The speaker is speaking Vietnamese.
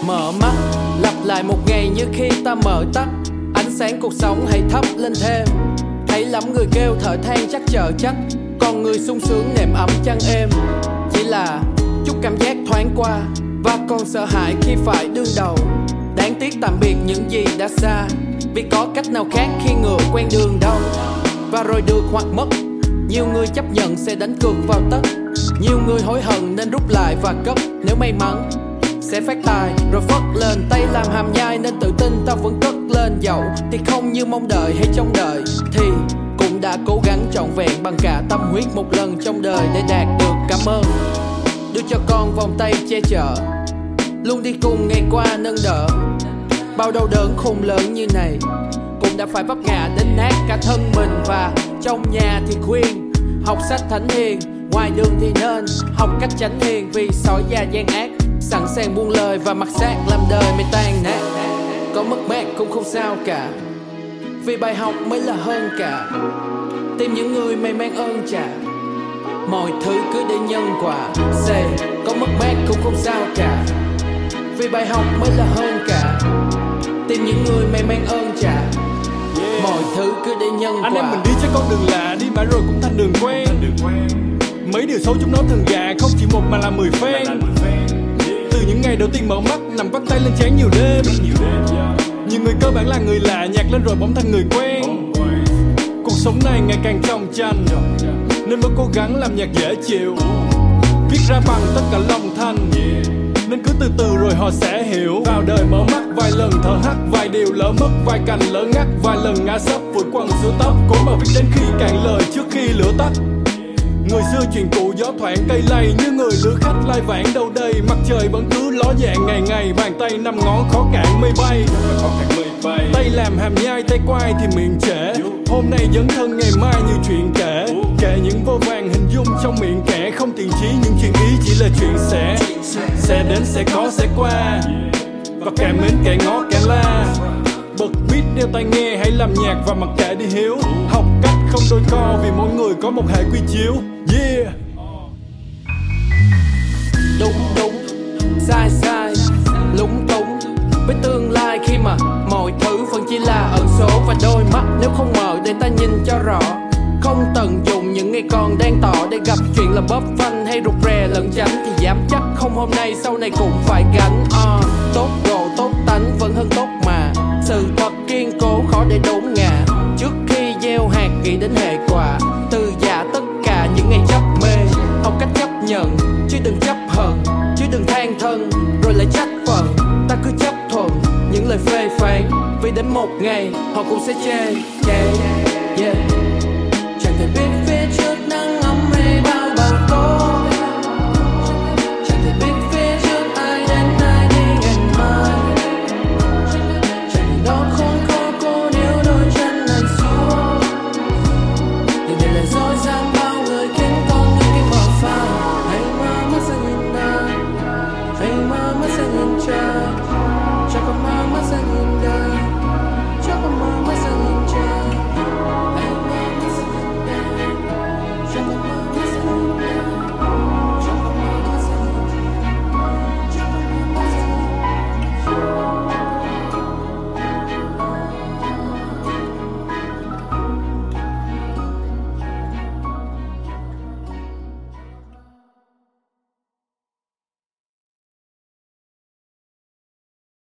Mở mắt, lặp lại một ngày như khi ta mở tắt. Ánh sáng cuộc sống hãy thắp lên thêm. Hãy lắm người kêu thở than chắc chờ chắc, còn người sung sướng nệm ấm chăn êm. Chỉ là chút cảm giác thoáng qua, và còn sợ hãi khi phải đương đầu. Đáng tiếc tạm biệt những gì đã xa, vì có cách nào khác khi ngựa quen đường đâu. Và rồi được hoặc mất, nhiều người chấp nhận sẽ đánh cược vào tất. Nhiều người hối hận nên rút lại và cất. Nếu may mắn sẽ phát tài rồi phất lên. Tay làm hàm nhai nên tự tin ta vẫn cất lên. Dẫu thì không như mong đợi hay trông đợi, thì cũng đã cố gắng trọn vẹn bằng cả tâm huyết một lần trong đời để đạt được cảm ơn. Đưa cho con vòng tay che chở, luôn đi cùng ngày qua nâng đỡ. Bao đau đớn khôn lớn như này cũng đã phải vấp ngã đến nát cả thân mình. Và trong nhà thì khuyên học sách thánh hiền, ngoài đường thì nên học cách tránh hiền. Vì sói già gian ác sẵn sàng buông lời và mặc xác làm đời mày tan nát. Có mất mát cũng không sao cả, vì bài học mới là hơn cả. Tìm những người mày mang ơn trả, mọi thứ cứ để nhân quả. Say, có mất mát cũng không sao cả, vì bài học mới là hơn cả. Tìm những người mày mang ơn trả, mọi thứ cứ để nhân quả. Anh em mình đi trên con đường lạ, đi mãi rồi cũng thành đường quen. Mấy điều xấu chúng nó thường gà, không chỉ một mà là 10 phen. Từ những ngày đầu tiên mở mắt, nằm vắt tay lên trán nhiều đêm. Nhiều người cơ bản là người lạ, nhạc lên rồi bỗng thành người quen. Cuộc sống này ngày càng trong tranh, nên mới cố gắng làm nhạc dễ chịu, viết ra bằng tất cả lòng thanh. Nên cứ từ từ rồi họ sẽ hiểu. Vào đời mở mắt vài lần thở hắt, vài điều lỡ mất, vài cành lỡ ngắt, vài lần ngã sấp vội quăng xuống tóc. Cố mà viết đến khi cạn lời trước khi lửa tắt. Người xưa chuyện cũ gió thoảng cây lay, như người lữ khách lai vãng đâu đây. Mặt trời vẫn cứ ló dạng ngày ngày, bàn tay năm ngón khó cạn mây bay. Tay làm hàm nhai, tay quay thì miệng trễ. Hôm nay dấn thân, ngày mai như chuyện kể. Kể những vô vàng hình dung trong miệng kẻ. Không tiền trí những chuyện ý chỉ là chuyện sẽ đến, sẽ có, sẽ qua. Và kẻ mến kẻ ngó kẻ la. Bật beat đeo tai nghe, hãy làm nhạc và mặc kệ đi hiếu. Học cách không đôi co vì mỗi người có một hệ quy chiếu. Yeah. Đúng đúng, sai sai, lúng túng với tương lai khi mà mọi thứ vẫn chỉ là ẩn số. Và đôi mắt nếu không mở để ta nhìn cho rõ, không tận dụng những ngày còn đang tỏ để gặp chuyện là bóp phanh hay rụt rè lẫn tránh, thì dám chắc không hôm nay sau này cũng phải gánh. Tốt đồ tốt tánh vẫn hơn tốt mà, sự thật kiên cố khó để đốn ngã. Trước khi gieo hạt nghĩ đến hệ quả, từ giả tất cả những ngày chấp mê. Học cách chấp nhận chứ đừng chấp hận, chứ đừng than thân rồi lại trách phận. Ta cứ chấp thuận những lời phê phán, vì đến một ngày họ cũng sẽ chê. Yeah.